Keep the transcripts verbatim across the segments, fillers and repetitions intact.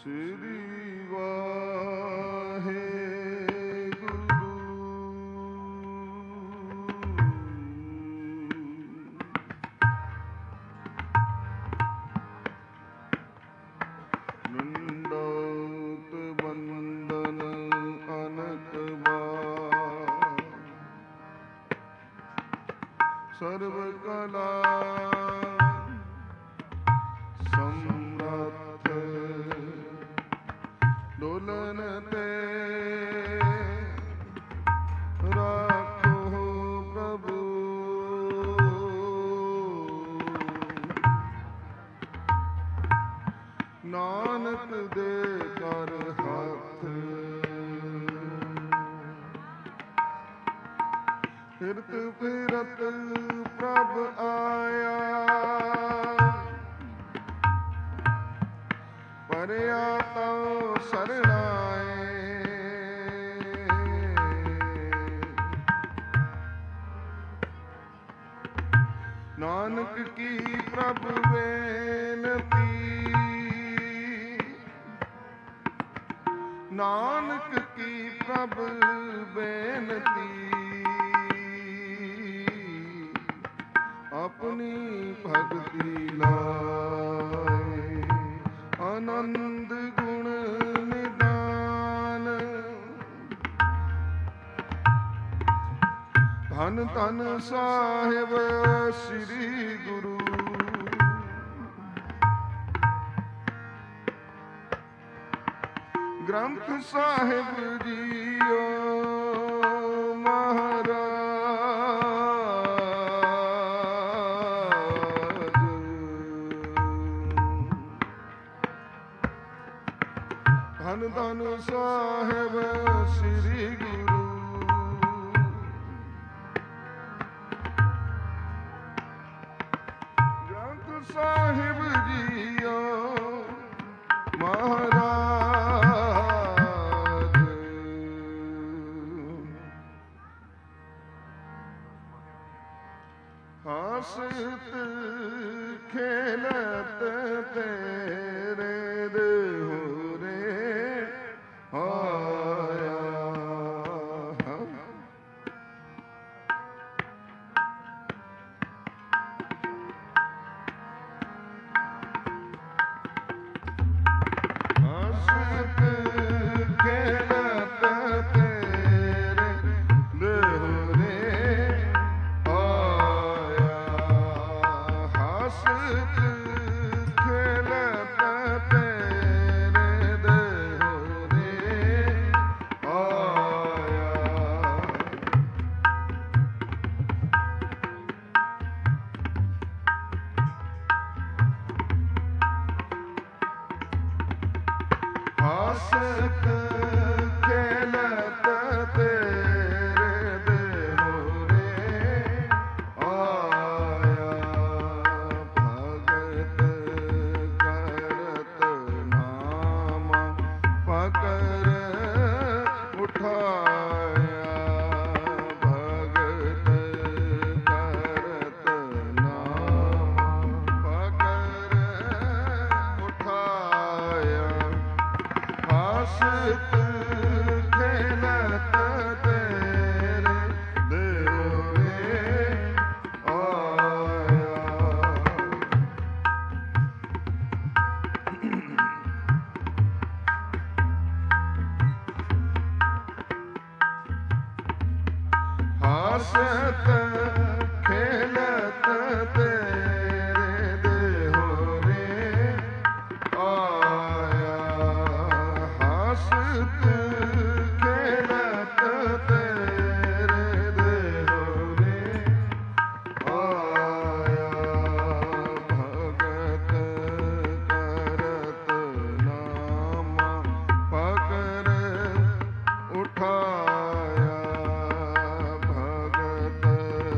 ਸ੍ਰੀ ਵਾਹਿਗੁਰੂ। ਨੰਦਤ ਬੰਦਨ ਅਨਕ ਬਾਰ, ਸਰਬ ਕਲਾ ਸਮਰੱਥ, ਡੋਲਨ ਤੇ ਰਾਖੋ ਪ੍ਰਭੂ। ਨਾਨਕ ਦੇ ਕਰ ਹੱਥ, ਫਿਰਤ ਫਿਰਤ ਪ੍ਰਭ ਆਇਆ। ਪਰਿਆ ਤਉ ਸਰਣਾਏ, ਨਾਨਕ ਕੀ ਪ੍ਰਭ ਬੇਨਤੀ। ਨਾਨਕ ਕੀ ਪ੍ਰਭ ਬੇਨਤੀ, ਆਪਣੀ ਭਗਤੀ ਲਾਏ। ਆਨੰਦ ਗੁਣ ਨਿਦਾਨ, ਧੰਨ ਧੰਨ ਸਾਹਿਬ ਸ੍ਰੀ ਗੁਰੂ। ਗ੍ਰੰਥ ਸਾਹਿਬ ਜੀਓ ਮਹਾਰਾਜ, ਧੰਨ ਧੰਨ ਸਾਹਿਬ ਸ੍ਰੀ ਗੁਰੂ। ਗ੍ਰੰਥ ਸਾਹਿਬ ਜੀਓ ਮਹਾਰਾਜ, ਹਸਤ ਖੇਲਤ ਤੇਰੇ ਦੇਹੁਰੇ ਆਇਆ। ਹਸਤ ਖੇਲਤ ਤੇਰੇ ਦੇਹੁਰੇ ਆਇਆ। ਹਸਤ ਖੇਲਤ ਤੇਰੇ ਦੇਹੁਰੇ ਆਇਆ। ਹਸਤ ਖੇਲਤ ਤੇਰੇ ਦੇਹੁਰੇ ਆਇਆ। ਭਗਤ ਕਰਤ ਨਾਮ ਪਕਰ ਉਠਾਇਆ। ਭਗਤ ਕਰਤ ਨਾਮ ਪਕਰ ਉਠਾਇਆ। ਹਸਤ ਖੇਲਤ ਤੇਰੇ ਦੇਹੁਰੇ ਆਇਆ। ਹਸਤ ਖੇਲਤ ਤੇਰੇ ਦੇਹੁਰੇ ਆਇਆ। ਹਸਤ ਖੇਲਤ ਤੇਰੇ ਦੇਹੁਰੇ ਆਇਆ। ਭਗਤ ਕਰਤ ਨਾਮ ਪਕਰ ਉਠਾਇਆ। ਭਗਤ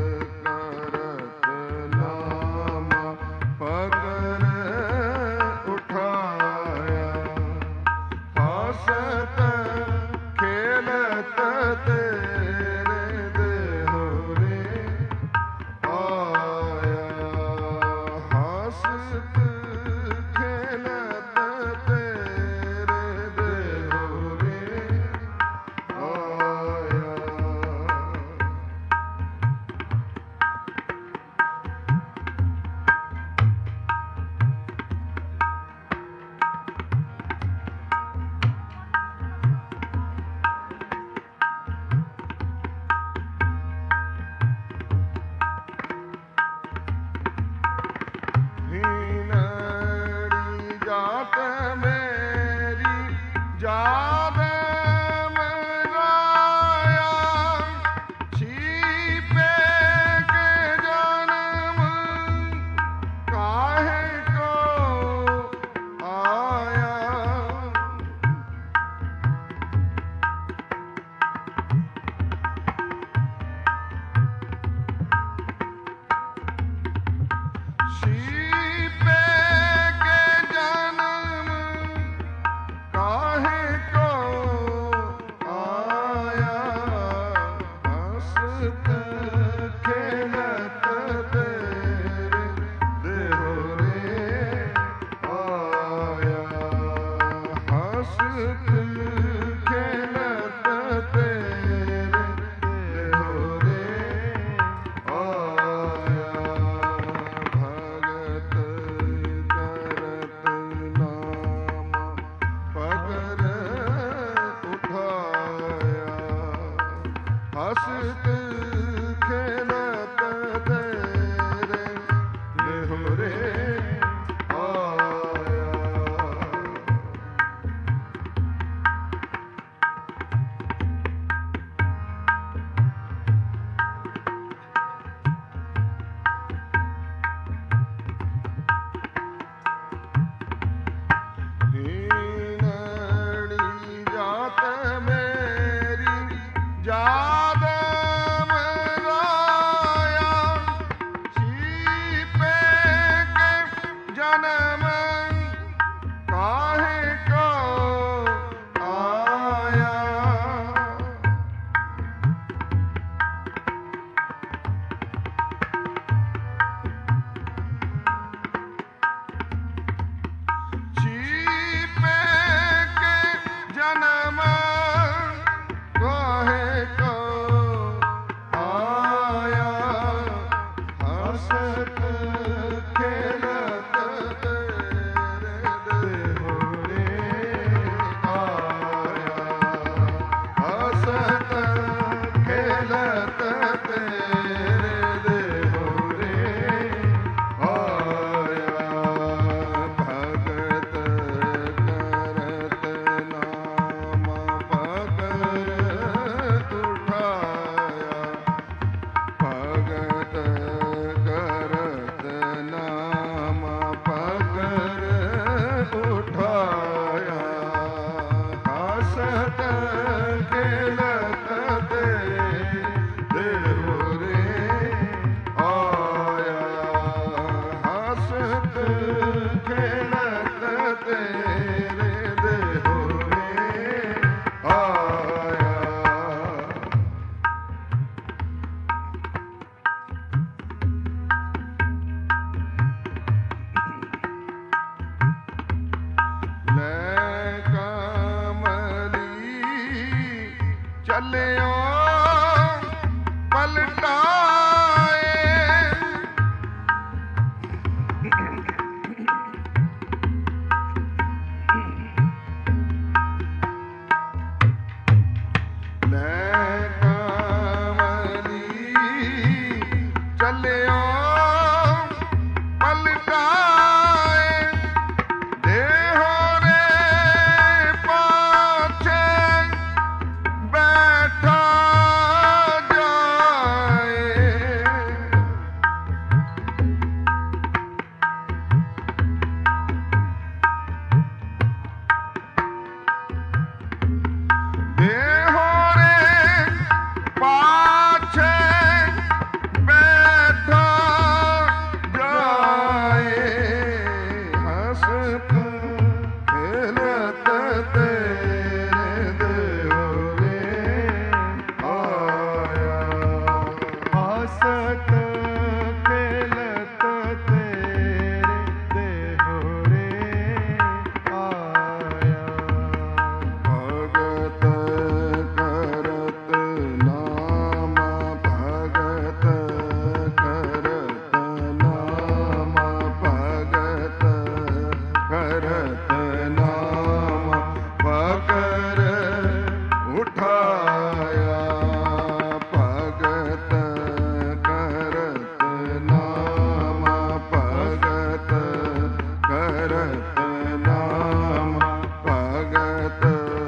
करत नाम भगत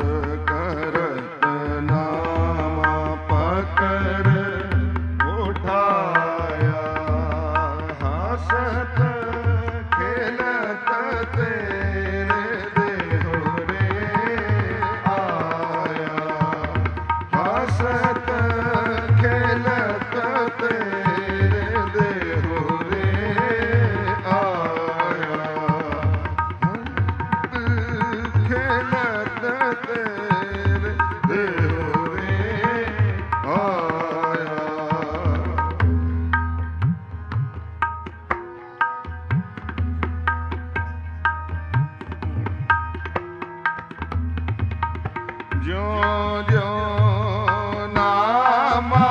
ਜਿਉ ਜਿਉ ਨਾਮਾ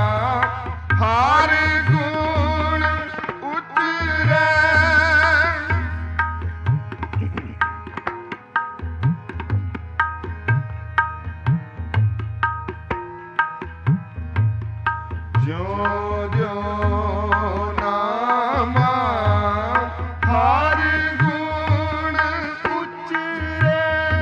ਹਰ ਗੁਣ ਉਚਰੈ ਜਿਉ ਜਿਉ ਨਾਮਾ ਹਰ ਗੁਣ ਉਚਰੈ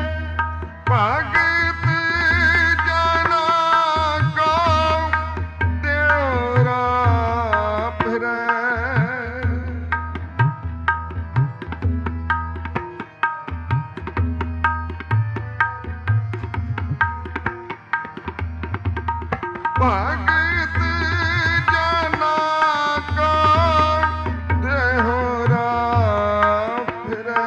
ਭਗਤ ਜਨਾ ਕੋ ਦਿਉਰਾ ਫਿਰੈ ਭਗਤ ਜਨਾ ਕੋ ਦਿਉਰਾ ਫਿਰੈ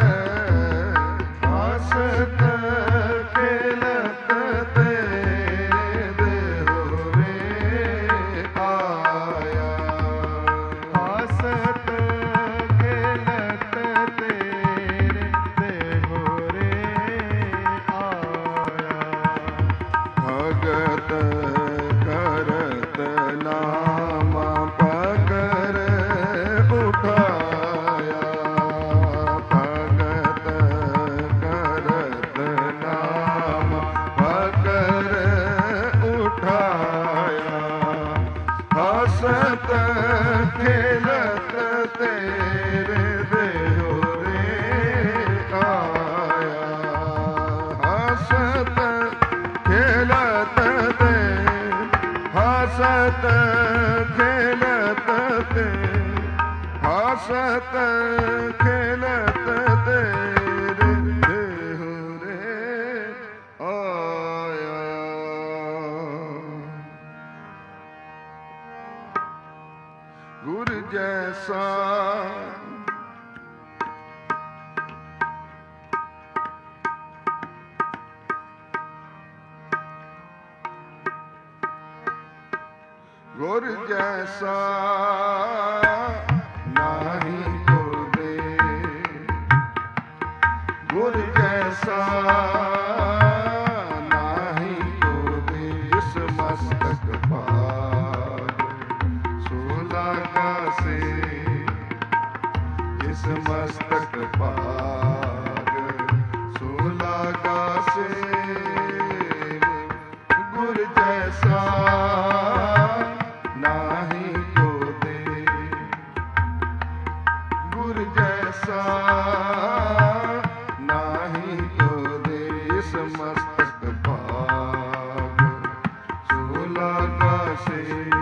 ਹਸਤ ਖੇਲਤ ਤੇਰੇ ਦਿਉਰੇ ਆਇਆ ਹਸਤ ਖੇਲਤ ਤੇਰੇ ਦਿਉਰੇ ਆਇਆ ਭਗਤ ਕਰਤ ਨਾਮ ਪਕਰ ਉਠਾਇਆ ਭਗਤ ਕਰਤ ਨਾਮ ਪਕਰ ਉਠਾਇਆ ਹਸਤ ਖੇਲਤ ਤੇਰੇ ਦਿਉਰੇ ਆਇਆ ਹਸਤ ਖੇਲਤ ਤੇ ਹਸਤ ਖੇਲਤ ਤੇ ਹਸਤ ਖੇਲਤ ਤੇਰੇ ਦਿਉਰੇ ਆਇਆ ਗੁਰ ਜੈਸਾ ਗੁਰ ਜੈਸਾ ਨਾਹੀ ਕੋਇ ਗੁਰ ਜੈਸਾ ਨਾਹੀ ਕੋਇ ਜਿਸ ਮਸਤਕ ਭਾਗ ਸੋ ਲਾਗਾ ਸੇ ਜਿਸ ਮਸਤਕ ਭਾਗ ਸੋ ਲਾਗਾ ਸੇ ਗੁਰ ਜੈਸਾ ਨਾਹੀ ਕੋਇ ਗੁਰ ਜੈਸਾ ਨਾਹੀ ਕੋਇ ਇਸ ਮਸਤਕ ਭਾਗ ਸੋ ਲਾਗਾ ਸੇ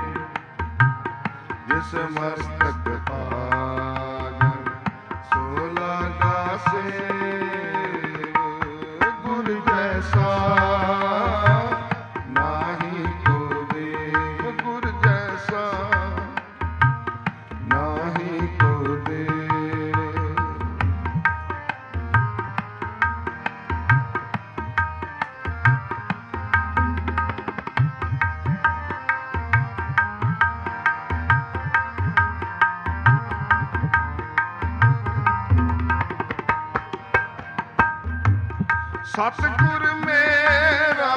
ਜਿਸ ਮਸਤਕ ਭਾਗ ਸੋ ਲਾਗਾ ਸੇ ਗੁਰ ਜੈਸਾ ਨਾਹੀ ਕੋਇ ਗੁਰ ਜੈਸਾ ਨਾਹੀ ਕੋਇ ਸਤਿਗੁਰ ਮੇਰਾ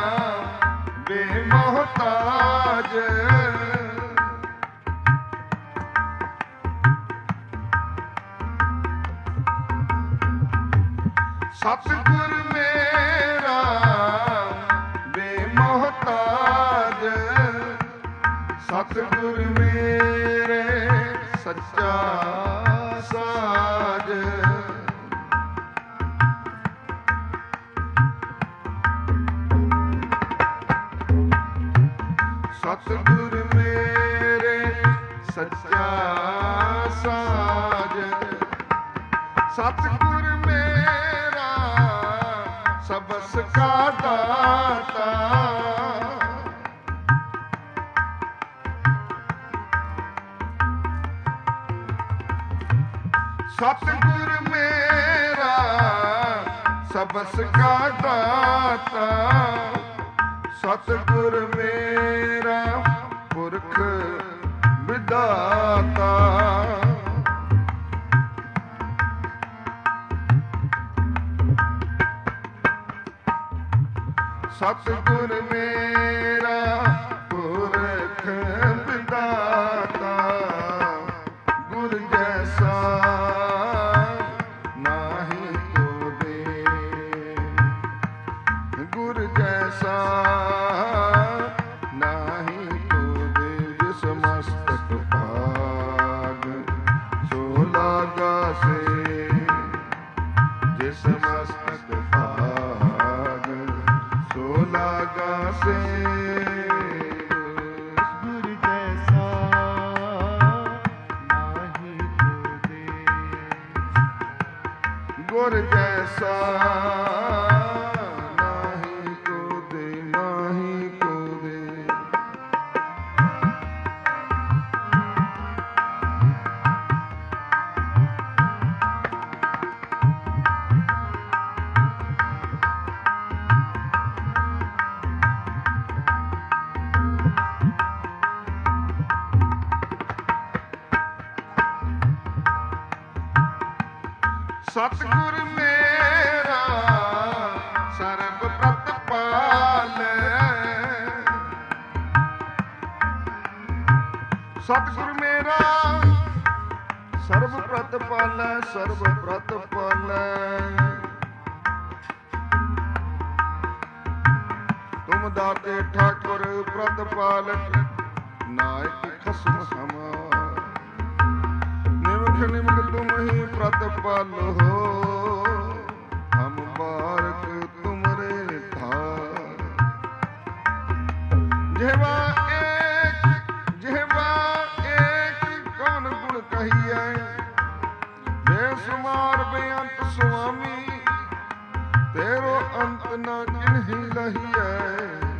ਬੇਮੋਹਤਾਜ ਸਤਿਗੁਰ ਮੇਰਾ ਬੇਮੋਹਤਾਜ ਸਤਿਗੁਰ ਮੇਰੇ ਸੱਚਾ ਸਾਜ ਸਤਿਗੁਰ ਮੇਰੇ ਸੱਚਾ ਸਾਜ ਸਤਿਗੁਰ ਮੇਰਾ ਸਬਸ ਕਾ ਦਾਤਾ ਸਤਿਗੁਰ ਮੇਰਾ ਸਬਸ ਕਾ ਦਾਤਾ ਸਤਿਗੁਰ ਮੇਰਾ ਪੁਰਖ ਵਿਦਾਤਾ ਸਤਿਗੁਰ ਮੇਰਾ ਪੁਰਖ ਵਿਦਾਤਾ, ਗੁਰ ਜੈਸਾ ਨਾਹੀ ਕੋਇ, ਗੁਰ ਜੈਸਾ ਨਾਹੀ ਕੋਇ, ਜਿਸ ਮਸਤਕ ਭਾਗ ਸੋ ਲਾਗਾ ਸੇ, ਜਿਸ ਮਸਤਕ ਭਾਗ ਸੋ ਲਾਗਾ ਸੇ, ਗੁਰ ਜੈਸਾ ਨਾਹੀ ਕੋਇ, ਗੁਰ ਜੈਸਾ ਨਾਹੀ ਕੋਇ, ਨਾਹੀ ਕੋਇ। ਸਤਿਗੁਰ ਮੇਰਾ ਸਰਬ ਪ੍ਰਤਪਾਲੈ, ਸਤਿਗੁਰ ਮੇਰਾ ਸਰਬ ਪ੍ਰਤਪਾਲੈ, ਸਰਬ ਪ੍ਰਤਪਾਲੈ। ਤੁਮ ਦਾਤੇ ਠਾਕੁਰ ਪ੍ਰਤਪਾਲਕ, ਨਾਇਕ ਖਸਮ ਹਮਾਰ, ਨਿਮਖ ਨਿਮਖ ਤੁਮ ਹੀ ਪ੍ਰਤਪਾਲ ਹੋ, ਹਮ ਬਾਰਕ ਤੁਮਰੇ ਧਾਰ। ਜਿਹਵਾ ਏਕ ਜਿਹਵਾ ਏਕ ਕੌਣ ਗੁਣ ਕਹੀਐ, ਬੇਸੁਮਾਰ ਬੇਅੰਤ ਸੁਆਮੀ, ਤੇਰੋ ਅੰਤ ਨਾ ਕਿਨਹੀ ਲਹੀਐ।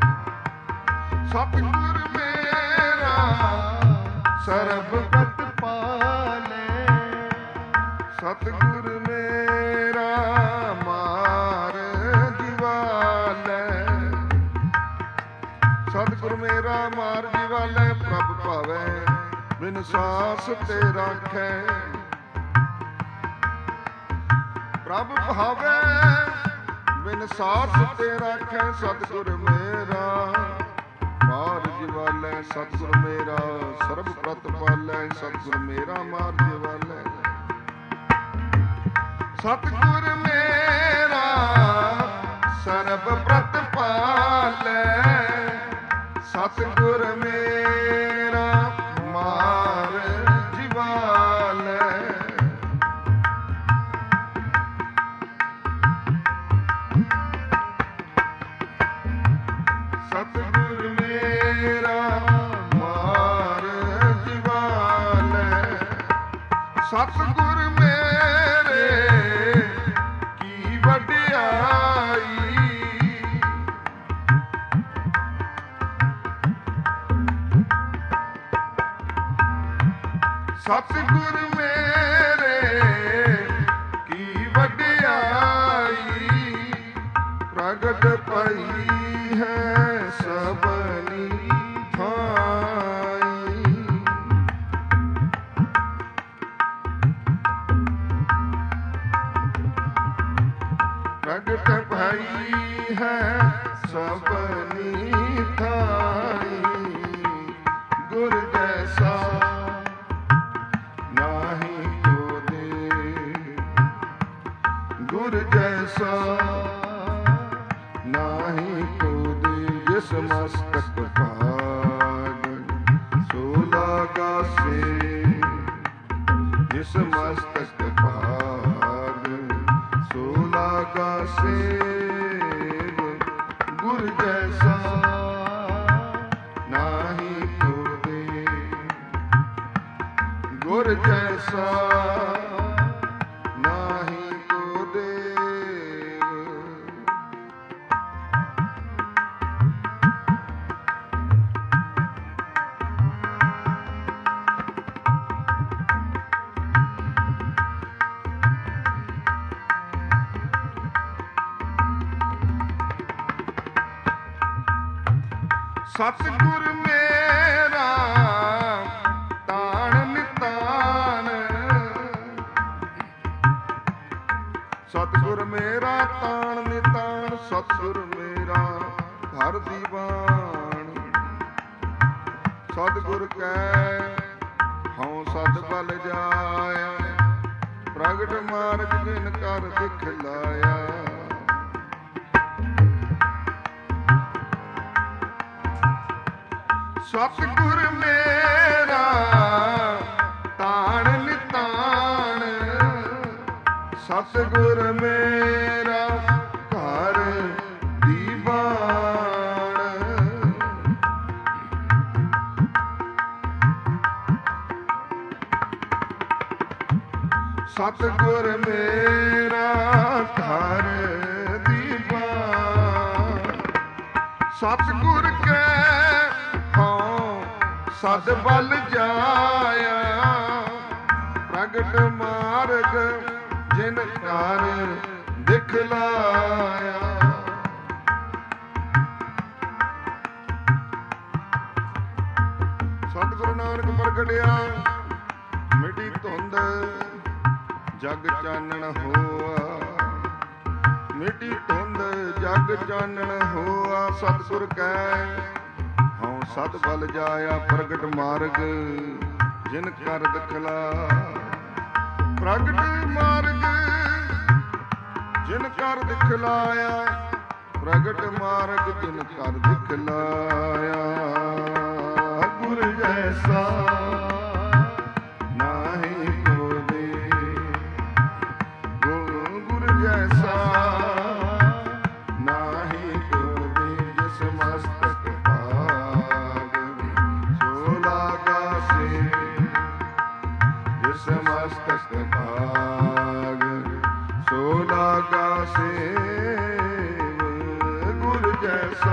ਸਤਿਗੁਰ ਮੇਰਾ ਸਰਬ ਪ੍ਰਤਪਾਲੈ, ਸਤਿਗੁਰ ਮੇਰਾ ਮਾਰ ਜੀਵਾਲੈ, ਸਤਿਗੁਰ ਮੇਰਾ ਮਾਰ ਜੀਵਾਲੈ। ਪ੍ਰਭ ਭਾਵੈ ਬਿਨ ਸਾਸ ਤੇ ਰਾਖੈ, ਪ੍ਰਭ ਭਾਵੈ ਬਿਨ ਸਾਸ ਤੇ ਰਾਖੈ। ਸਤਿਗੁਰ ਮੇਰਾ ਮਾਰ ਜੀਵਾਲੈ, ਸਤਿਗੁਰ ਮੇਰਾ ਸਰਬ ਪ੍ਰਤਪਾਲੈ, ਸਤਿਗੁਰ ਮੇਰਾ ਮਾਰ ਜੀਵਾਲੈ। ਸਤਿਗੁਰ ਮੇਰਾ ਸਰਬ ਪ੍ਰਤਪਾਲੈ, ਸਤਿਗੁਰ ਮੇਰਾ ਮਾਰ ਜੀਵਾਲੈ। ਸਤਿਗੁਰ ਮੇਰਾ ਮਾਰ ਜੀਵਾਲੈ, ਸਤਿਗੁਰ ਮੇਰੇ ਕੀ ਵਡਿਆਈ, ਸਤਿਗੁਰ ਮੇਰੇ ਕੀ ਵਡਿਆਈ, ਪ੍ਰਗਟ ਪਈ ਹੈ ਸਭਨੀ ਥਾਈ। ਪ੍ਰਗਟ ਭਈ ਹੈ ਸਭਨੀ ਥਾਈ, ਗੁਰ ਜੈਸਾ ਨਾਹੀ ਕੋਇ, ਗੁਰ ਜੈਸਾ ਨਾਹੀ ਕੋਇ, ਜਿਸ ਮਸਤਕ ਭਾਗ ਸੋ ਲਾਗਾ ਸੇ, ਜਿਸ ਮਸਤਕ ਭਾਗ ਸੋ ਲਾਗਾ ਸੇ, ਗੁਰ ਜੈਸਾ ਨਾਹੀ ਕੋਇ, ਗੁਰ ਜੈਸਾ ਨਾਹੀ ਕੋਇ। ਸਤਿਗੁਰ ਮੇਰਾ ਤਾਣ ਨਿਤਾਨ, ਸਤਿਗੁਰ ਮੇਰਾ ਤਾਣ ਨਿਤਾਨ, ਸਤਿਗੁਰ ਮੇਰਾ ਹਰ ਦੀਵਾਨ। ਸਤਿਗੁਰ ਕੈ ਹਉ ਸਤ ਬਲ ਜਾਇਆ, ਪ੍ਰਗਟ ਮਾਰਗ ਜਿਨ ਕਰ ਦਿਖਲਾਇਆ। ਸਤਿਗੁਰ ਮੇਰਾ ਤਾਣ ਨਿਤਾਣ, ਸਤਿਗੁਰ ਮੇਰਾ ਘਰ ਦੀਵਾਨ। ਸਤਿਗੁਰ ਮੇਰਾ ਘਰ ਦੀਵਾਨ। ਸਤਿਗੁਰ ਕੈ ਹਉ ਸਦ ਬਲ ਜਾਇਆ, ਪ੍ਰਗਟ ਮਾਰਗ ਜਿਨ ਕਰ ਦਿਖਲਾਇਆ। ਸਤਿਗੁਰੂ ਨਾਨਕ ਪ੍ਰਗਟਿਆ, ਮਿਟੀ ਧੁੰਦ ਜਗ ਚਾਨਣ ਹੋਆ। ਮਿਟੀ ਧੁੰਦ ਜਗ ਚਾਨਣ ਹੋਆ। ਸਤਿਗੁਰ ਕੈ ਹਉ ਸਦ ਬਲ ਜਾਇਆ, ਪ੍ਰਗਟ ਮਾਰਗ ਜਿਨ ਕਰ ਦਿਖਲਾ। ਪ੍ਰਗਟ ਮਾਰਗ ਜਿਨ ਕਰ ਦਿਖਲਾਇਆ, ਪ੍ਰਗਟ ਮਾਰਗ ਜਿਨ ਕਰ ਦਿਖਲਾਇਆ। ਗੁਰ ਜੈਸਾ ਨਾਹੀ ਕੋਈ, ਗੁਰ ਜੈਸਾ ਨਾਹੀ ਕੋਈ। ਜਿਸ ਮਸਤਕ ਭਾਗ ਸੋ ਲਾਗਾ ਸੇ, ਜਿਸ ਮਸਤਕ ਭਾਗ ਸੋ ਲਾਗਾ ਸੇਵ। ਗੁਰ ਜੈਸਾ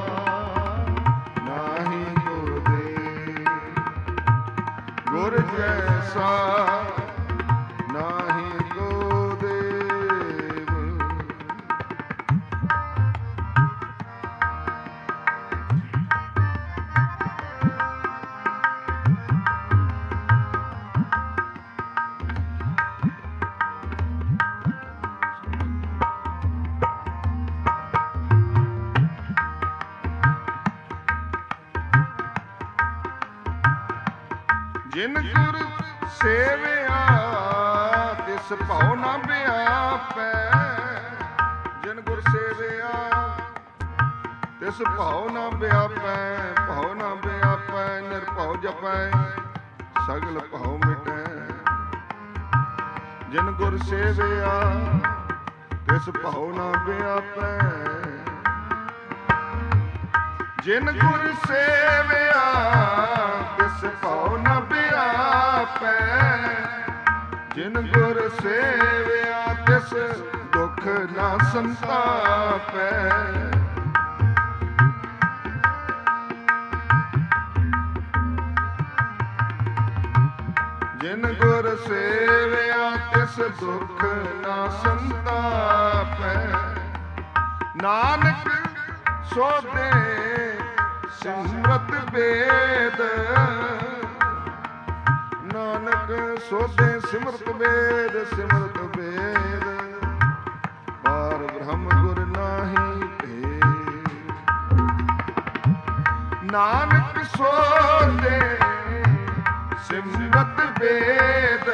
ਨਾਹੀ ਕੋਈ, ਗੁਰ ਜੈਸਾ ਨਾਹੀ ਕੋ ਦੇਵ। ਜਿਨ ਗੁਰ ਸੇਵਿਆ ਤਿਸ ਭਉ ਨ ਵਿਆਪੈ। ਜਿਨ ਗੁਰ ਸੇਵਿਆ ਤਿਸ ਭਉ ਨ ਵਿਆਪੈ। ਭਉ ਨ ਵਿਆਪੈ ਨਿਰਭਉ ਜਪੈ, ਸਗਲ ਭਉ ਮਿਟੈ। ਜਿਨ ਗੁਰ ਸੇਵਿਆ ਤਿਸ ਭਉ ਨ ਵਿਆਪੈ। ਜਿਨ ਗੁਰ ਸੇਵਿਆ ਤਿਸ ਭਉ ਨ ਵਿਆਪੈ। ਜਿਨ ਗੁਰ ਸੇਵਿਆ ਤਿਸ ਦੁਖ ਨ ਸੰਤਾਪੈ। ਜਿਨ ਗੁਰ ਸੇਵਿਆ ਤਿਸ ਦੁਖ ਨ ਸੰਤਾਪੈ। ਨਾਨਕ ਸੋਧੇ ਸਿਮਰਤ ਵੇਦ, ਨਾਨਕ ਸੋਧੇ ਸਿਮਰਤ ਵੇਦ। ਸਿਮਰਤ ਵੇਦ ਪਾਰ ਬ੍ਰਹਮ ਗੁਰ ਨਾਹੀ ਭੇਦ। ਨਾਨਕ ਸੋਧੇ ਸਿਮਰਤ ਵੇਦ।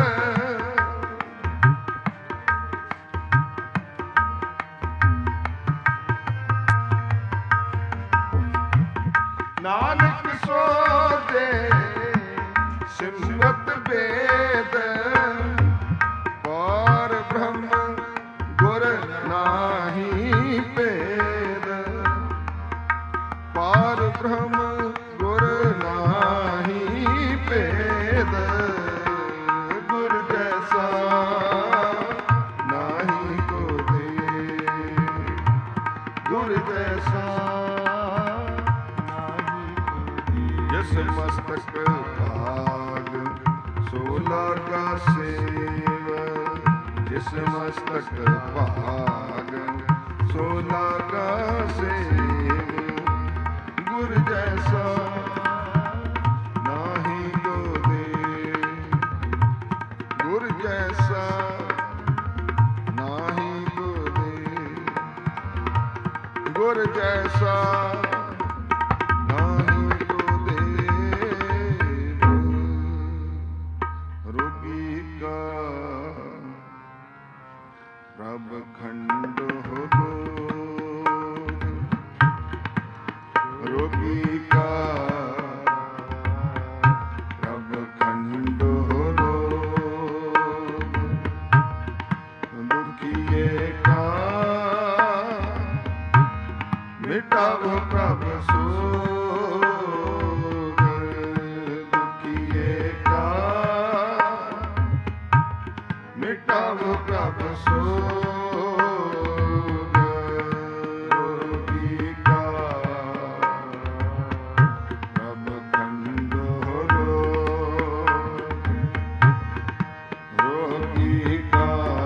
ਨਾਨਕ ਸੋਧੇ ਸਿਮਰਤ ਵੇਦ। ਪਾਰ ਬ੍ਰਹਮ ਗੁਰ ਨਾਹੀ ਭੇਦ। ਪਾਰ ਬ੍ਰਹਮ ਗੁਰ ਨਾਹੀ ਭੇਦ। ਗੁਰ ਜੈਸਾ ਨਾਹੀ ਕੋਈ, ਗੁਰ ਜੈਸਾ ਜਿਸ ਮਸਤਕ ਭਾਗ ਸੋ ਲਾਗਾ ਸੇਵ। ਜਿਸ ਮਸਤਕ ਭਾਗ ਸੋ ਲਾਗਾ ਸੇਵ। ਗੁਰ ਜੈਸਾ ਨਾਹੀ ਕੋ ਦੇ। ਗੁਰ ਜੈਸਾ ਨਾਹੀ ਕੋ ਦੇ। ਗੁਰ ਜੈਸਾ ਨਾਹੀ ਕੋ ਦੇਵ। ਰੋਗੀ ਕਾ ਪ੍ਰਭ ਖੰਡ ਹੋ ਰੋਗ। ਰੋਗੀ ਕਾ ਪ੍ਰਭ ਖੰਡ ਹੋ ਰੋਗ। ਦੁਖੀਏ ਕਾ ਮਿਟਾਵੋ ਪ੍ਰਭ ਸੋਗ। ਦੁਖੀਏ ਕਾ ਮਿਟਾਵੋ ਪ੍ਰਭ ਸੋਗ। ਰੋਗੀ ਕਾ ਪ੍ਰਭ ਖੰਡ ਹੋ ਰੋਗ। ਰੋਗੀ ਕਾ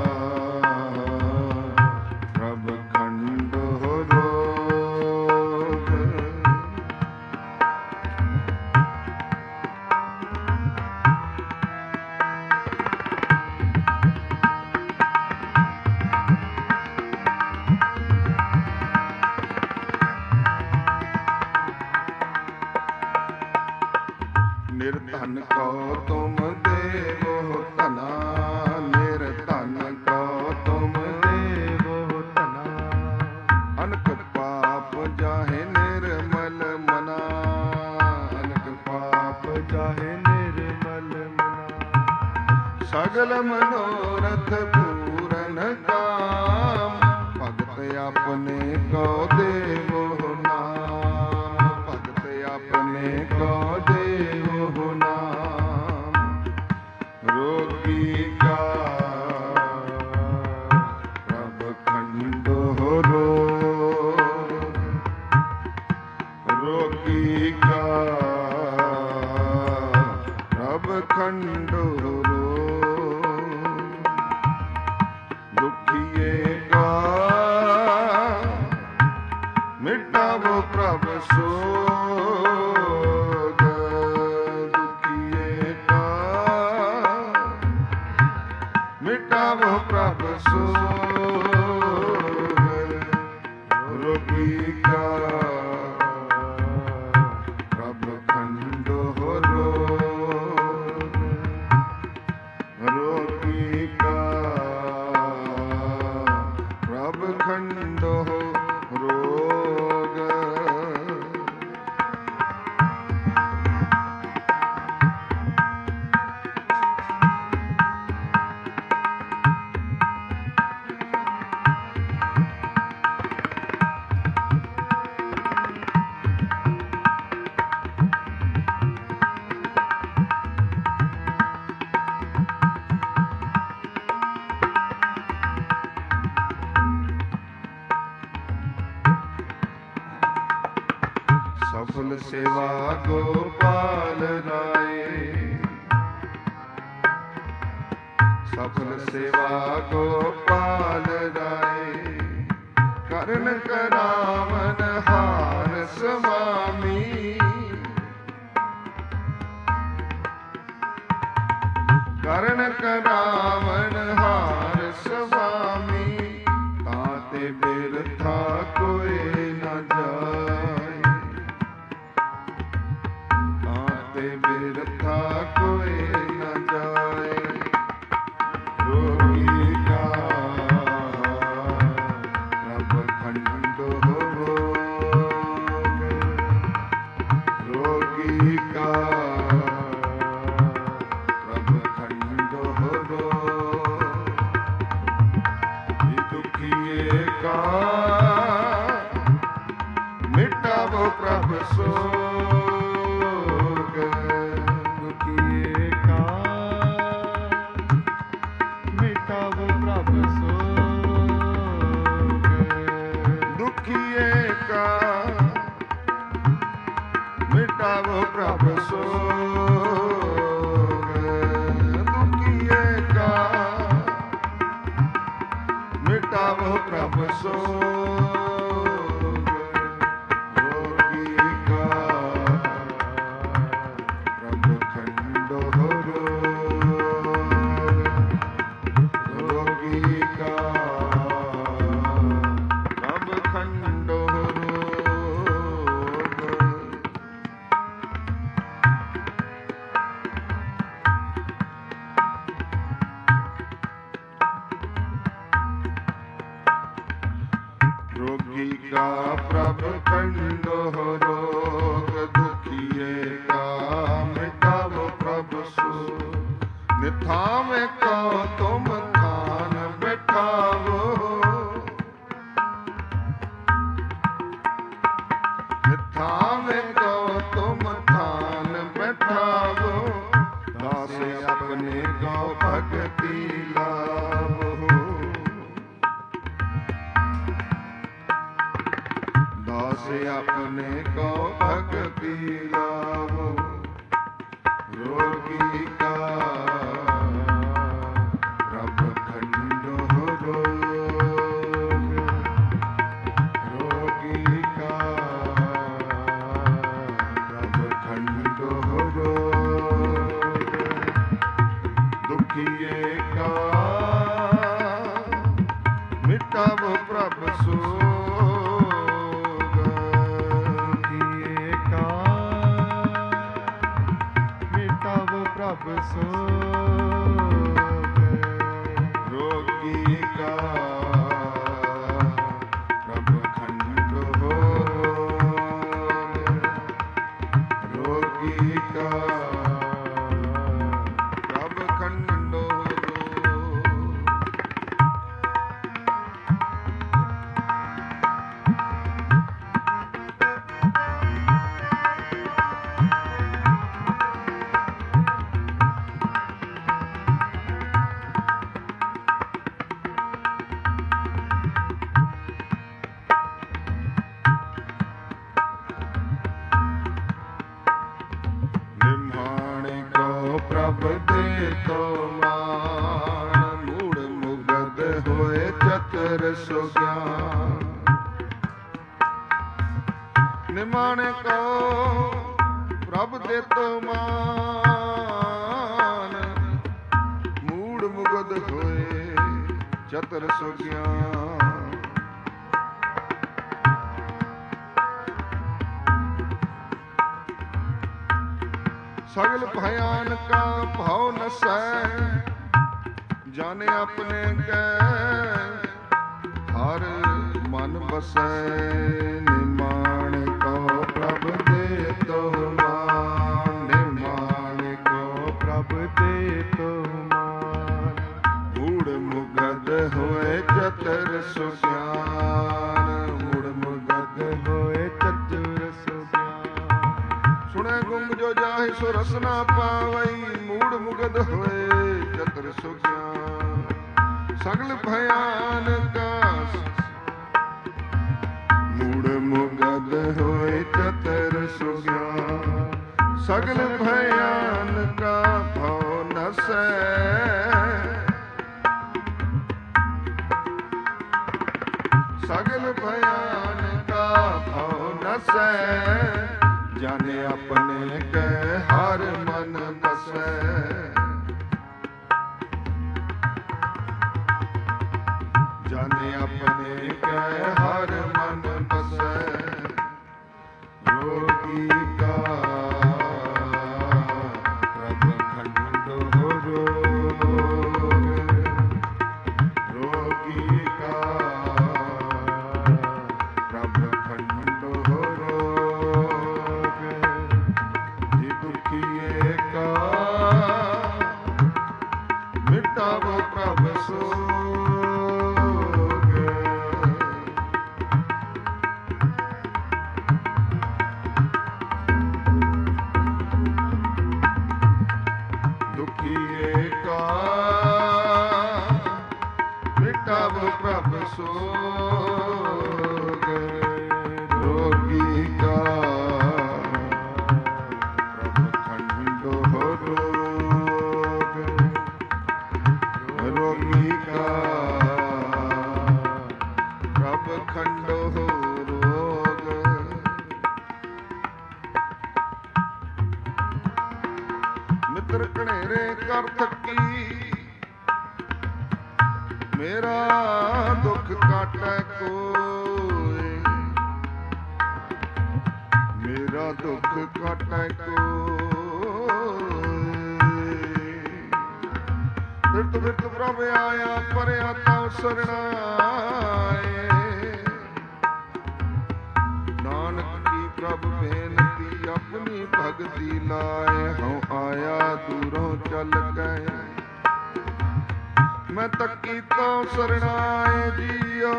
ਪ੍ਰਭ ਖੰਡ ਹੋ ਰੋਗ। ਨਿਰਧਨ ਕੋ ਤੁਮ ਦੇਵੋ ਧਨਾ। ਨਿਰਧਨ ਕੋ ਤੁਮ ਦੇਵੋ ਧਨਾ। ਅਨਕ ਪਾਪ ਜਾਹੇ ਨਿਰਮਲ ਮਨਾ। ਅਨਕ ਪਾਪ ਜਾਹੇ ਨਿਰਮਲ ਮਨਾ। ਸਗਲ ਮਨੋਰਥ ਪੂਰਨ ਕਾਮ। ਭਗਤ ਆਪਣੇ ਕੋ ਦੇਵੋ ਨਾਮ। ਭਗਤ ਆਪਣੇ ਕੋ ਦੇਵੋ ਨਾਮ। ਰੋਗੀ ਕਾ ਪ੍ਰਭ ਖੰਡ ਹੋ ਰੋਗ। ਰੋਗੀ ਕਾ ਪ੍ਰਭ ਖੰਡ ਹੋ ਰੋਗ। ਦੁਖੀਏ ਕਾ ਮਿਟਾਵੋ ਪ੍ਰਭ ਸੋਗ। ਦੁਖੀਏ ਕਾ ਮਿਟਾਵੋ ਪ੍ਰਭ ਸੋਗ। ਰੋਗੀ ਕਾ ਪ੍ਰਭ ਖੰਡ ਹੋ ਰੋਗ। ਰੋਗੀ ਕਾ ਪ੍ਰਭ ਖੰਡ ਹੋ ਰੋਗ। ਸਫਲ ਸੇਵਾ ਗੋਪਾਲ ਰਾਏ। ਸਫਲ ਸੇਵਾ ਗੋਪਾਲ ਰਾਏ। ਕਰਨ ਕਰਾਵਨ ਹਾਰ ਸੁਆਮੀ। ਕਰਨ ਕਰਾਵਨ ਹਾਰ ਸੁਆਮੀ। ਤਾਂ ਤੇ ਬਿਰਥਾ ਕੋਈ ਨਾ ਜਾਏ। ਤਾਂ ਤੇ ਬਿਰਥਾ ਕੋਈ ਨਾ ਜਾਏ। ਰੋਗੀ ਕਾ ਪ੍ਰਭ ਖੰਡ ਹੋ ਰੋਗ। ਰੋਗੀ ਕਾ ਪ੍ਰਭ ਖੰਡ ਹੋ ਰੋਗ। ਦੁਖੀਏ ਕਾ ਮਿਟਾਵੋ ਪ੍ਰਭ ਸੋਗ। ਦੁਖੀਏ ਕਾ ਮਿਟਾਵੋ ਪ੍ਰਭ ਸੋਗ। ਦੁਖੀਏ ਕਾ ਮਿਟਾਵੋ ਪ੍ਰਭ ਸੋਗ। ਦੁਖੀਏ ਕਾ ਮਿਟਾਵੋ ਪ੍ਰਭ ਸੋਗ। ਰੋਗੀ ਕਾ ਪ੍ਰਭ ਖੰਡ ਹੋ ਰੋਗ। ਰੋਗੀ ਕਾ ਪ੍ਰਭ ਖੰਡ ਹੋ ਰੋਗੀ ਕਾ ਪ੍ਰਭ ਕੰਡੋ ਰੋਗ, ਦੁਖੀਏ ਕਾ ਮਿਟਾਵੋ ਪ੍ਰਭ ਸੋਗ। ਨਿਥਾਵੇਂ ਕੋ ਤੁਮ ਥਾਨ ਬਿਠਾਵੋ, ਨਿਥਾਵੇਂ ਕੋ ਤੁਮ ਥਾਨ ਬਿਠਾਵੋ। ਦਾਸ ਆਪਣੇ ਕੋ ਭਗਤੀ ਲਾਵੋ, ਦਾਸ ਆਪਣੇ ਕੋ ਭਗਤੀ ਲਾਵੋ। ਰੋਗੀ ਕਾ ਪ੍ਰਭ ਖੰਡੋ ਰੋਗ, ਰੋਗੀ ਕਾ ਪ੍ਰਭ ਖੰਡੋ ਰੋਗ। ਦੁਖੀਏ ਕਾ ਮਿਟਾਵੋ ਪ੍ਰਭ ਸੋਗ, ਦੁਖੀਏ ਕਾ ਮਿਟਾਵੋ ਪ੍ਰਭ ਸੋਗ। ਰੋਗੀ ਕਾ ਪ੍ਰਭ ਖੰਡੋ ਰੋਗ, ਰੋਗੀ ਕਾ ਪ੍ਰਭ ਖੰਡੋ ਰੋਗ। ਨਿਮਾਣੇ ਕੋ ਪ੍ਰਭ ਦੇ ਤੋ ਮਾਨ, ਮੂੜ ਮੁਗਧ ਹੋਏ ਚਤੁਰ ਸੁਗਿਆਨ। ਨਿਮਾਣੇ ਕੋ ਪ੍ਰਭ ਦੇ ਤੋ ਮਾਨ, ਮੂੜ ਮੁਗਧ ਹੋਏ ਚਤੁਰ ਸੁਗਿਆਨ। ਸਗਲ ਭਿਆਨਕਾ ਭਉ ਨਸੈ, ਜਾਣੇ ਆਪਣੇ ਕੈ ਹਰ ਮਨ ਬਸੈ। ਨਿਮਾਣ ਕੋ ਪ੍ਰਭ ਦੇ ਤੋ ਮਾਨ, ਨਿਮਾਣ ਕੋ ਪ੍ਰਭ ਦੇ ਤੋ ਮਾਨ। ਮੂੜ ਮੁਗਧ ਹੋਏ ਚਤੁਰ ਸੁਗਿਆਨ, ਮੂੜ ਮੁਗਧ ਹੋਏ ਚਤੁਰ ਸੁਗਿਆਨ। ਸੁਣੇ ਗੁੰਗ ਜੋ ਜਾਹਿ ਸੋ ਰਸਨਾ ਪਾਵਈ, ਮੂੜ ਮੁਗਧ ਹੋਏ ਚਤੁਰ ਸੁਗਿਆਨ। ਸਗਲ ਭਿਆਨਕਾ ਮੂੜ ਮੁਗਧ ਹੋਏ ਚਤੁਰ ਸੁਗਿਆਨ। ਸਗਲ ਭਿਆਨਕਾ ਭਉ ਨਸੈ, ਸਗਲ ਭਿਆਨਕਾ ਭਉ ਨਸੈ। ਜਾਣੇ ਆਪਣੇ ਕੈ ਹਰ ਮਨ ਬਸੈ, ਜਾਣੇ ਆਪਣੇ ਕੈ ਹਰ ਮਨ ਬਸੈ। ਰੋਗੀ ਕਾ ਪ੍ਰਭ ਖੰਡੋ ਰੋਗ, ਰੋਗੀ ਕਾ ਪ੍ਰਭ ਖੰਡੋ ਰੋਗ। ਜੀ ਦੁਖੀਏ ਕਾ ਮਿਟਾਵੋ ਪ੍ਰਭ ਸੋਗ, ਦੁਖੀਏ ਕਾ ਮਿਟਾਵੋ ਪ੍ਰਭ ਸੋਗ। ਰੋਗੀ ਕਾ ਪ੍ਰਭ ਖੰਡੋ ਰੋਗ, ਰੋਗੀ ਕਾ ਪ੍ਰਭ ਖੰਡੋ ਰੋਗ। ਮਿੱਤਰ ਘਨੇਰੇ ਕਰ ਥੱਕੀ, ਮੇਰਾ ਦੁੱਖ ਕਾਟੈ ਕੋਇ, ਮੇਰਾ ਦੁੱਖ ਕਾਟੈ ਕੋਇ। ਬਿਰਤ ਬਿਰਤ ਪ੍ਰਭ ਆਇਆ ਪਰਿਆ ਤਉ ਸਰਣਾਏ, ਭਗਤੀ ਲਾਏ ਹਉ ਆਇਆ ਦੂਰੋਂ ਚੱਲ ਗਏ ਮੈਂ ਤੱਕੀ ਤੋਂ ਸਰਣਾਏ ਜੀਓ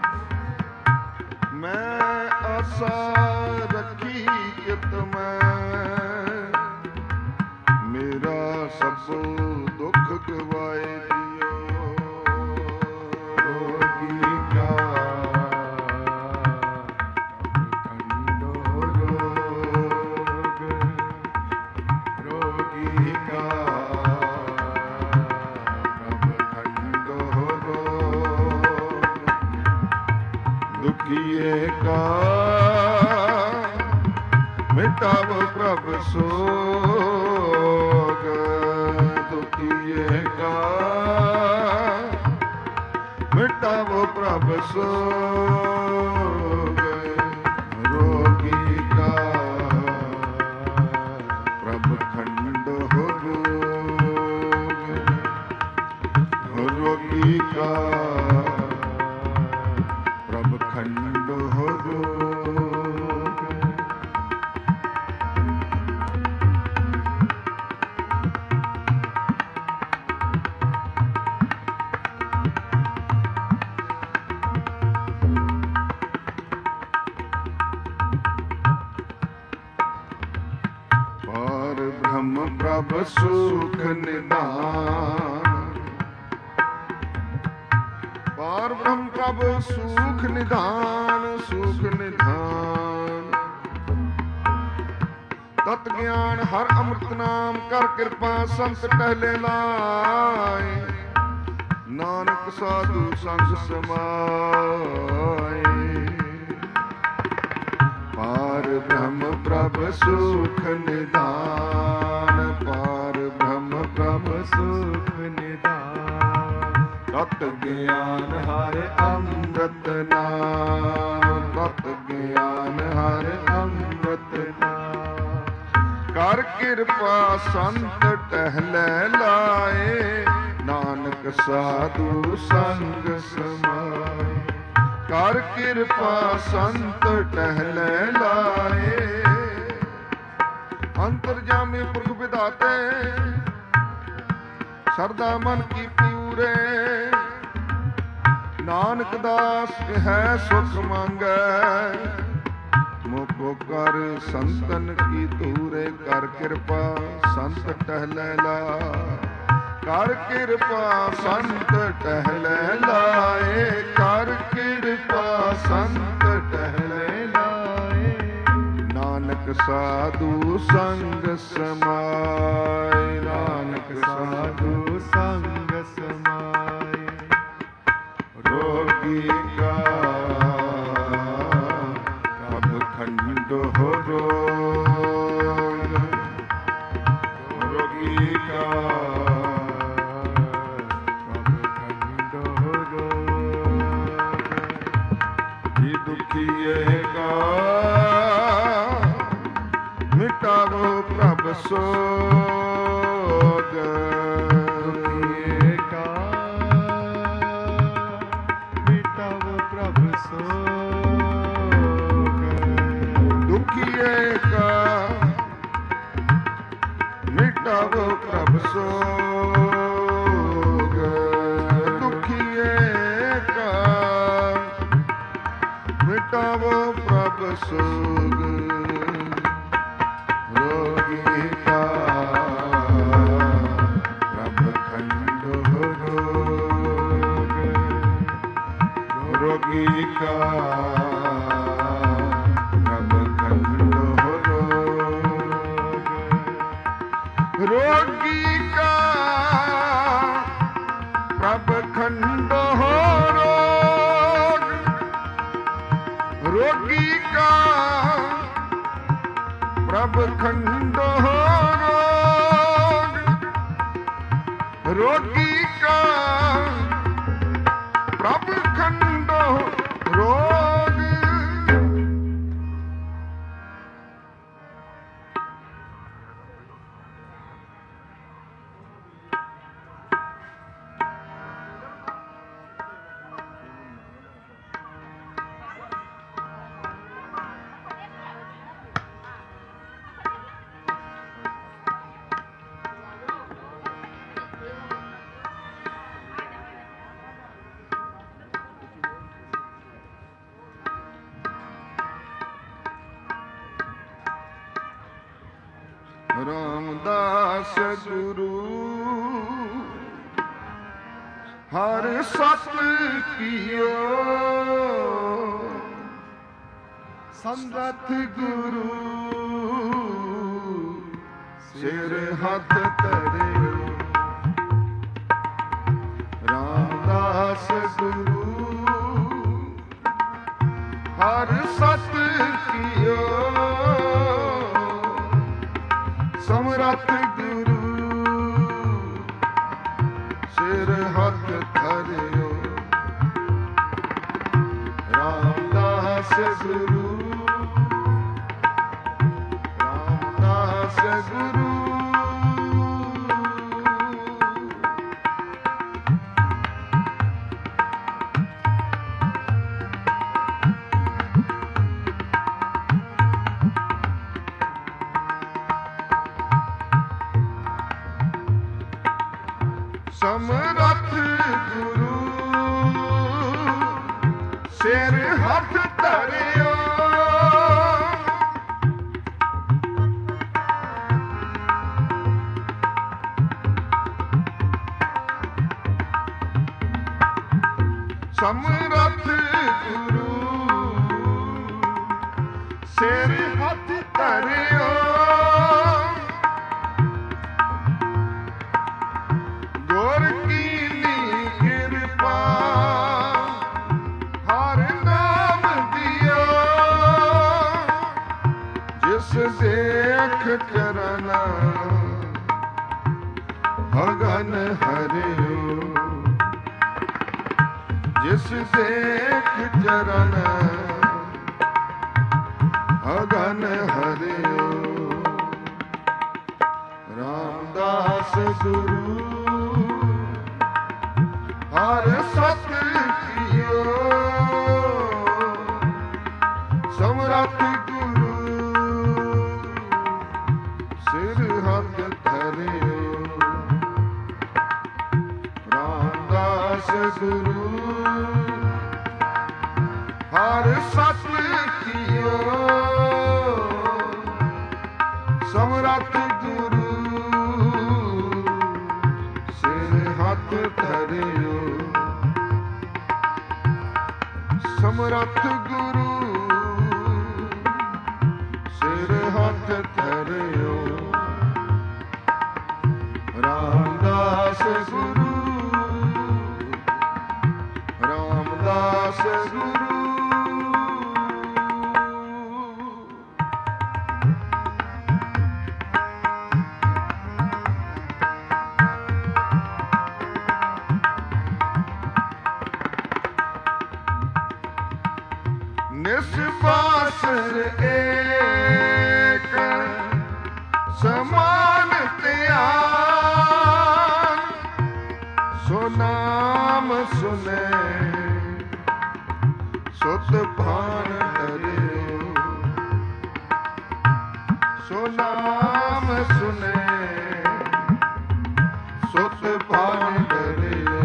ਮੈਂ ਆਸਾ ਰੱਖੀ ਕਿਤ ਮੈਂ ਮੇਰਾ ਸਭ ਦੁੱਖ ਗਵਾਏ ਜੀਓ ਰੋਗੀ ਕਾ ਖੰਡੋ ਰੋਗ ਰੋਗੀ ਕਾ ਦੁਖੀਏ ਕਾ ਮਿਟਾਵ ਪ੍ਰਭ ਸੋਗ ਦੁਖੀਏ ਕਾ ਮਿਟਾਵ ਪ੍ਰਭ ਸੋਗ ਰੋਗੀ ਕਾ ਪ੍ਰਭ ਖੰਡ ਹੋ ਰੋਗ ਰੋਗੀ ਕਾ ਖੰਡ ਹੋ ਰੋਗ ਪਾਰ ਬ੍ਰਹਮ ਪ੍ਰਭ ਸੁਖ ਨਿਧਾਨ ਪਾਰ ਬ੍ਰਹਮ ਪ੍ਰਭ ਸੁਖ ਨਿਧਾਨ ਸੁਖ ਨਿਧਾਨ ਤਤ ਗਿਆਨ ਹਰ ਅੰਮ੍ਰਿਤ ਨਾਮ ਕਰ ਕਿਰਪਾ ਸੰਤ ਟਹਿਲੇ ਲਾਏ ਨਾਨਕ ਸਾਧੂ ਸੰਗ ਸਮਾਏ ਪਾਰ ਬ੍ਰਹਮ ਪ੍ਰਭ ਸੁਖ ਨਿਧਾਨ ਪਾਰ ਬ੍ਰਹਮ ਪ੍ਰਭ ਸੁਖ ਨਿਧਾਨ ਤਤ ਗਿਆਨ ਹਰਿ ਅੰਮ੍ਰਿਤ ਨਾਮ ਤਤ ਗਿਆਨ ਹਰਿ ਅੰਮ੍ਰਿਤ ਨਾਮ ਕਰ ਕਿਰਪਾ ਸੰਤ ਟਹਿਲੇ ਲਾਏ ਨਾਨਕ ਸਾਧੂ ਸੰਗ ਸਮਾਏ ਕਰ ਕਿਰਪਾ ਸੰਤ ਟਹਿਲੇ ਲਾਏ ਅੰਤਰਜਾਮੀ ਪੁਰਖ ਵਿਧਾਤੇ ਸਰਦਾ ਮਨ ਕੀ ਪੂਰੇ ਨਾਨਕ ਦਾਸ ਹੈ ਸੁਖ ਮੰਗੈ ਮੁਕੋ ਕਰ ਸੰਤਨ ਕੀ ਧੂਰੇ ਕਰ ਕਿਰਪਾ ਸੰਤ ਟਹਿਲੇ ਲਾ ਕਰ ਕਿਰਪਾ ਸੰਤ ਟਹਿਲੇ ਲਾਏ ਕਰ ਕਿਰਪਾ ਸੰਤ ਟਹਿਲੇ ਲਾਏ ਨਾਨਕ ਸਾਧੂ ਸੰਗ ਸਮਾਏ ਨਾਨਕ ਸਾਧੂ ਸੰਗ ਸਮਾਏ ਰੋਗੀ ਕਾ ਪ੍ਰਭ ਖੰਡ ਹੋ ਰੋਗ ਰੋਗੀ ਕਾ ਪ੍ਰਭ ਖੰਡ ਹੋ ਰੋਗ ਜੀ ਦੁਖੀਏ ਕਾ ਮਿਟਾਵੋ ਪ੍ਰਭ ਸੋਗ ਮਿਟਾਵੋ ਪ੍ਰਭ ਸੋਗ ਦੁਖੀਏ ਕਾ ਮਿਟਾਵੋ ਪ੍ਰਭ ਸੋਗ ਰੋਗੀ ਕਾ ਪ੍ਰਭ ਖੰਡ ਹੋ ਰੋਗ ਰੋਗੀ ਕਾ ਰੋਗੀ ਕਾ ਪ੍ਰਭ ਖੰਡ ਹੋ ਰੋਗ ਰੋਗੀ ਕਾ ਪ੍ਰਭ ਖੰਡ ਹੋ ਰੋਗ ਰੋਗੀ ਕਾ ਪ੍ਰਭ ਖੰਡ ਹੋ ਰੋਗ ਗੁਰੂ ਹਰ ਸਤ ਕੀਓ ਸੰਗਤ ਗੁਰੂ ਸਿਰ ਹੱਥ ਧਰਿਓ ਰਾਮਦਾਸ ਗੁਰੂ ਹਰ ਸਤ ਕੀਓ ਸਮਰੱਥ ਗੁਰੂ ਸਿਰ ਹੱਥ ਧਰਿਓ ਰਾਮਦਾਸ ਗੁਰੂ ਰਾਮਦਾਸ ਗੁਰੂ ਸਮਰੱਥ ਗੁਰੂ ਸਿਰ ਹੱਥ ਧਰਿਓ ਸਮਰੱਥ ਗੁਰੂ ਸਿਰ ਹੱਥ ਧਰਿਓ ਗੁਰ ਕੀਨੀ ਕਿਰਪਾ ਹਰ ਨਾਮ ਦਿਓ ਜਿਸ ਦੇਖ ਚਰਨ ਭਗਨ ਹਰਿਓ ਜਿਸ ਦੇਖ ਚਰਨ ਭਗਨ ਹਰਿਓ ਰਾਮਦਾਸ ਗੁਰੂ ਹਰ ਸਤ ਕੀਓ ਸਮਰੱਥ ਗੁਰੂ ਸਿਰ ਹੱਥ ਧਰਿਓ ਰਾਮਦਾਸ ਗੁਰੂ ਹਰ ਸਤ ਕੀਓ ਸਮਰੱਥ ਗੁਰੂ ਸਿਰ ਹੱਥ ਧਰਿਓ ਸਮਰੱਥ ਗੁਰੂ ਸਿਰ ਹੱਥ ਧਰਿਓ ਰਾਮਦਾਸ ਗੁਰੂ ਰਾਮਦਾਸ ਗੁਰੂ ਨਿਸਬਾਸਰ ਏਕ ਸਮਾਨ ਧਿਆਨ ਸੋ ਨਾਮ ਸੁਨੇ ਸੁਤ ਭਾਨ ਧਰਿਓ ਸੋ ਨਾਮ ਸੁਨੇ ਸੁਤ ਭਾਨ ਧਰਿਓ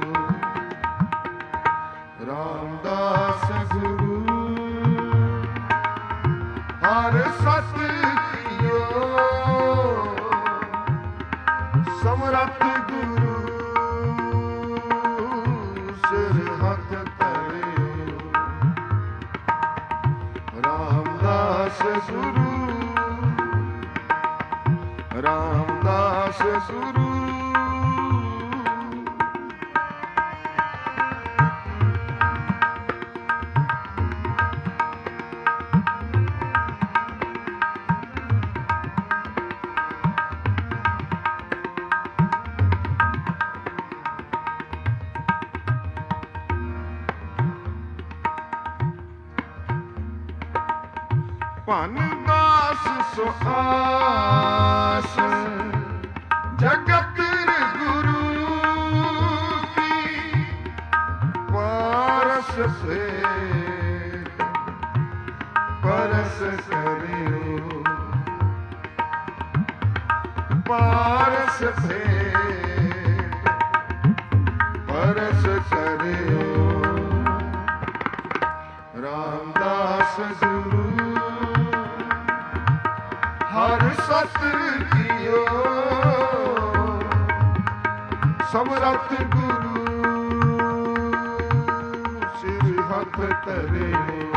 ਰਾਮਦਾਸ ਗੁਰੂ ਹਰ ਸਤ ਕੀਓ ਸਮਰੱਥ ਗੁਰੂ ਸਿਰ ਹੱਥ ਧਰਿਓ ਰਾਮਦਾਸ ਗੁਰੂ ਰਾਮਦਾਸ ਗੁਰੂ ਭਨ ਦਾਸ ਸੋ ਆਸ ਜਗਤ ਗੁਰੂ ਕੀ ਪਰਸ ਸੇ ਪਰਸ ਕਰਿਓ ਪਰਸ ਸੇ ਪਰਸ ਕਰਿਓ ਰਾਮਦਾਸ ਗੁਰੂ ਹਰ ਸਤ ਕੀਓ ਸਮਰੱਥ ਗੁਰੂ ਸਿਰ ਹੱਥ ਧਰਿਓ।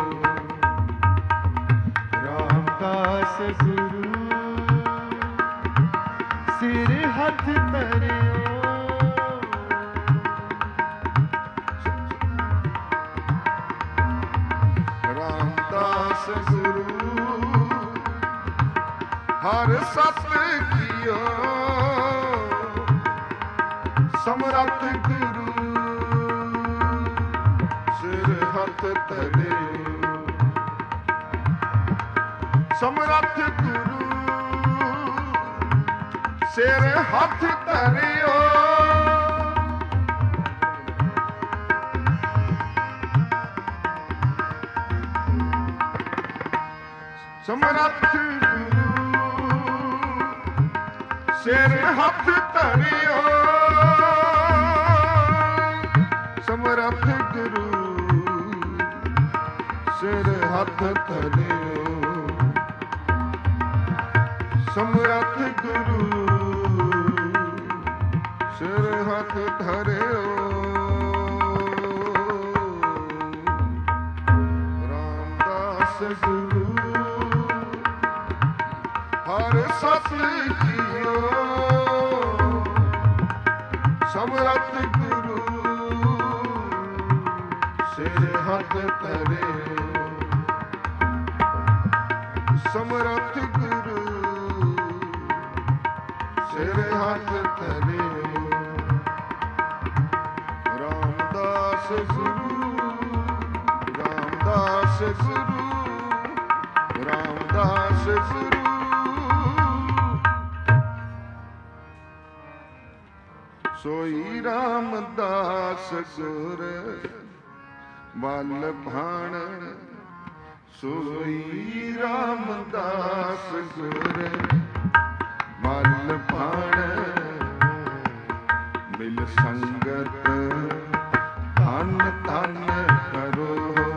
ਰਾਮਦਾਸ ਗੁਰੂ ਸਿਰ ਹੱਥ ਧਰਿਓ। ਰਾਮਦਾਸ ਗੁਰੂ ਹਰ ਸਤ ਕੀਓ। ਸਮਰੱਥ ਗੁਰੂ ਸਿਰ ਹੱਥ ਧਰਿਓ। ਸਮਰੱਥ ਗੁਰੂ ਸਿਰ ਹੱਥ ਧਰਿਓ। ਸਮਰੱਥ ਗੁਰੂ ਸਿਰ ਹੱਥ ਧਰਿਓ। ਸਮਰੱਥ ਗੁਰੂ ਸਿਰ ਹੱਥ ਧਰਿਓ। ਸਮਰੱਥ ਗੁਰੂ ਸਿਰ ਹੱਥ ਧਰਿਓ। ਰਾਮਦਾਸ ਗੁਰੂ ਹਰ ਸਤ ਕੀਓ। ਸਮਰੱਥ ਗੁਰੂ ਸਿਰ ਹੱਥ ਧਰਿਓ। ਸਮਰੱਥ ਗੁਰੂ ਸਿਰ ਹੱਥ ਧਰਿਓ। ਰਾਮਦਾਸ ਗੁਰੂ ਰਾਮਦਾਸ ਗੁਰੂ ਰਾਮਦਾਸ ਗੁਰੂ। ਸੋਈ ਰਾਮਦਾਸ ਗੁਰ ਬਲ ਭਾਣ। ਸੋਈ ਰਾਮਦਾਸ ਗੁਰ ਬਲ ਭਾਣ। ਮਿਲ ਸੰਗਤ ਧਨ ਧਨ ਕਰੋ।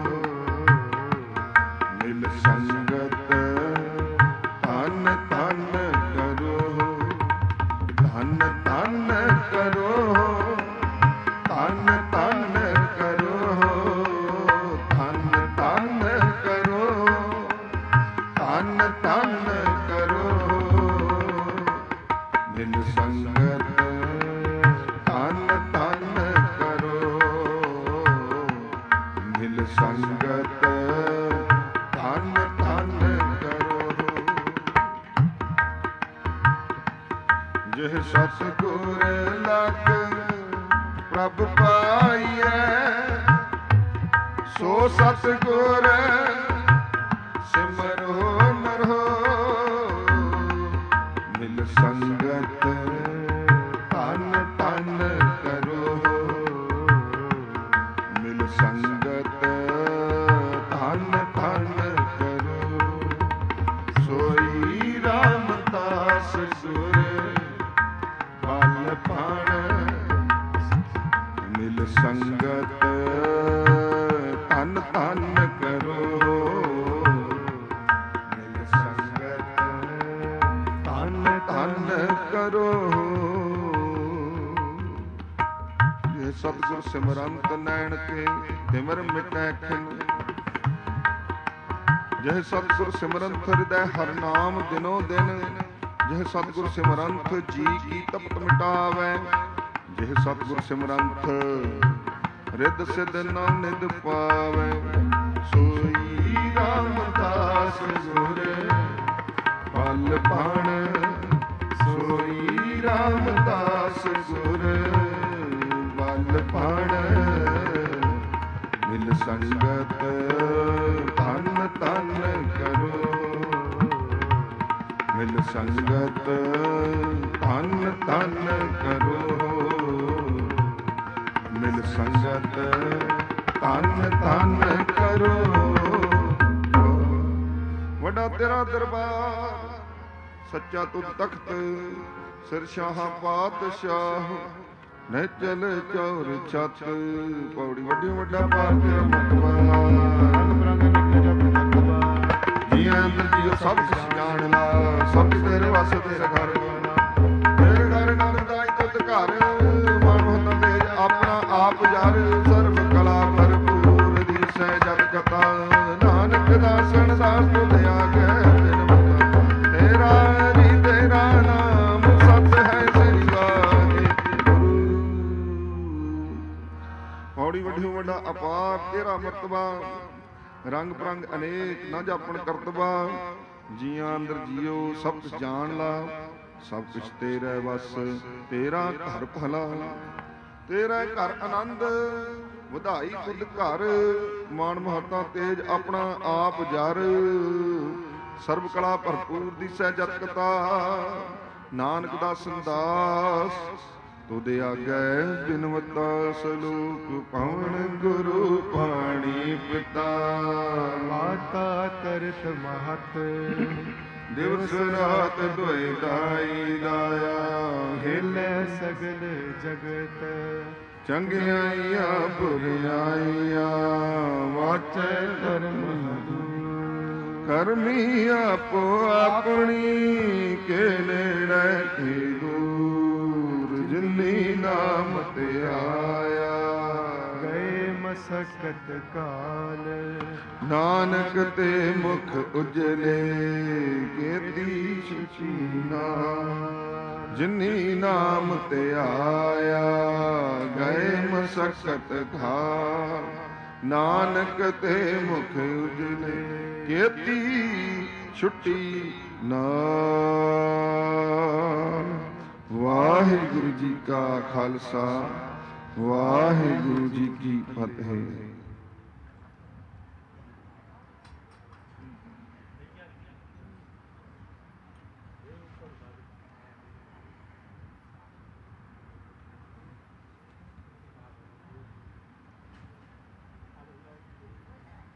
ਮਿਲ ਸੰਗਤ ਧਨ ਧਨ ਕਰੋ। ਧਨ ਧਨ ਕਰੋ। ਧਨ ਧਨ ਕਰੋ। ਧਨ ਧਨ ਕਰੋ। ਧਨ ਧਨ ਕਰੋ। ਮਿਲ ਸੰਗਤ ਧਨ ਧਨ ਕਰੋ। ਮਿਲ ਸੰਗਤ ਧਨ ਧਨ ਕਰੋ। ਜਿਹ ਸਤਿਗੁਰ ਲਗ ਪ੍ਰਭ ਪਾਈਐ। ਸੋ ਸਤਿਗੁਰ ਸਿਮਰੋ ਨਰੋ। ਮਿਲ ਸੰਗਤ ਧਨ ਧਨ ਕਰੋ। ਮਿਲ ਸੰਗਤ ਧਨ ਧਨ ਕਰੋ। ਸੋਈ ਰਾਮਦਾਸ ਗੁਰ ਬਲ ਭਾਣ। ਮਿਲ ਸੰਗਤ ਧਨ ਧਨ ਕਰੋ। ਮਿਲ ਸੰਗਤ ਧਨ ਧਨ ਕਰੋ। ਜੇ ਸਤਿਗੁਰ ਸਿਮਰੰਤ ਨੈਣ ਕੇ ਸਿਮਰ ਮਿਟੈ ਖਿਨ। ਜੇ ਸਤਿਗੁਰ ਸਿਮਰੰਤ ਹਿਰਦੈ ਹਰਿ ਨਾਮ ਦਿਨੋ ਦਿਨ। ਜਿਹ ਸਤਿਗੁਰ ਸਿਮਰੰਤ ਜੀ ਕੀ ਤਪਤ ਮਿਟਾਵੈ। ਜਿਹ ਸਤਿਗੁਰ ਸਿਮਰੰਤ ਰਿੱਧ ਸਿੱਧ ਨਿਧ ਪਾਵੈ। ਸੋਈ ਰਾਮਦਾਸ ਗੁਰ ਬਲ ਭਾਣ। ਸੋਈ ਰਾਮਦਾਸ ਗੁਰ ਬਲ ਭਾਣ। ਮਿਲ ਸੰਗਤ ਧਨ ਧਨ ਕਰੋ। ਮਿਲ ਸੰਗਤ ਧਨ ਧਨ ਕਰੋ। ਮਿਲ ਸੰਗਤ ਧਨ ਧਨ ਕਰੋ। ਵੱਡਾ ਤੇਰਾ ਦਰਬਾਰ ਸੱਚਾ ਤੁਧ ਤਖਤ। ਸਿਰ ਸ਼ਾਹ ਪਾਤਸ਼ਾਹ ਨੇ ਚਲ ਚੌਰ ਛੱਤ। ਪੌੜੀ ਵੱਡੀ ਵੱਡਾ ਪਾਰ ਤੇਰਾ ਮਤਵਾ। ਰੰਗ ਬਰੰਗ ਨਿਕਲੇ ਜਪ ਤਕਵਾ। ਜੀਆਂ ਅੰਦਰ ਜੀਓ ਸਭ ਕੁਛ ਜਾਣ ਲਾ। ਸਭ ਤੇਰੇ ਵਾਸਤੇ ਤੇਰਾ ਘਰ। ਤੇਰੇ ਘਰ ਨਾਲ ਦਾਈ ਤੁਧ ਘਰ। ਨਾਨਕ ਦਾਸਨ ਦਾਸ ਤੁਧ ਆਗੇ ਬਿਨਵਤਾ ਤੇਰਾ ਹਰੀ ਤੇਰਾ ਨਾਮ ਸਤ ਹੈ ਸ੍ਰੀ ਵਾਹਿਗੁਰੂ। ਪੌੜੀ ਵੱਡਿਓ ਵੱਡਾ ਅਪਾਰ ਤੇਰਾ ਮਰਤਬਾ ਰੰਗ ਪ੍ਰੰਗ ਅਨੇਕ ਨਾ ਜਾਪਣ ਕਰਤਬਾ ਜੀਆਂ ਅੰਦਰ ਜੀਓ ਸਭ ਕੁਛ ਜਾਣ ਲਾ ਸਭ ਕੁਛ ਤੇਰਾ ਵਸ ਤੇਰਾ ਘਰ ਭਲਾ ਤੇਰਾ ਘਰ ਆਨੰਦ ਵਧਾਈ ਖੁਦ ਘਰ ਮਾਨ ਮਹੱਤਾ ਤੇਜ ਆਪਣਾ ਆਪ ਜਰ ਸਰਬ ਕਲਾ ਭਰਪੂਰ ਦਿਸੈ ਜਤ ਕਤਾ ਨਾਨਕ ਦਾ ਸੰਦਾਸ ਤੁਧ ਆਗੈ ਬਿਨਵਤਾ ਸਲੋਕ ਪਵਨ ਗੁਰੂ ਪਾਣੀ ਪਿਤਾ ਮਾਤਾ ਤਰਤ ਮਹਤ ਦਿਵਸ ਰਾਤ ਦੁਇ ਦਾਈ ਦਾਇਆ ਹਿਲੇ ਸਗਲ ਜਗਤ ਚੰਗਿਆਈਆਂ ਬੁਰਿਆਈਆਂ ਵਾਚੈ ਧਰਮ ਕਰਮੀ ਆਪੋ ਆਪਣੀ ਕੇ ਨੇੜੇ ਕੀ ਦੂਰ ਜਿਨੀ ਨਾਮ ਤੇ ਆਇਆ ਗਏ ਮਸਕਤ ਕਾਲ ਨਾਨਕ ਤੇ ਮੁਖ ਉਜਲੇ ਕੀਤੀ ਸੁਚੀਨਾ ਜਿਨੀ ਨਾਮ ਤੇ ਆਇਆ ਗਏ ਮਸਕਤ ਘਾਲ ਨਾਨਕ ਤੇ ਮੁਖ ਉਜਲੇ ਕੀਤੀ ਛੁੱਟੀ ਨਾ। ਵਾਹਿਗੁਰੂ ਜੀ ਕਾ ਖਾਲਸਾ ਵਾਹਿਗੁਰੂ ਜੀ ਕੀ ਫਤਿਹ।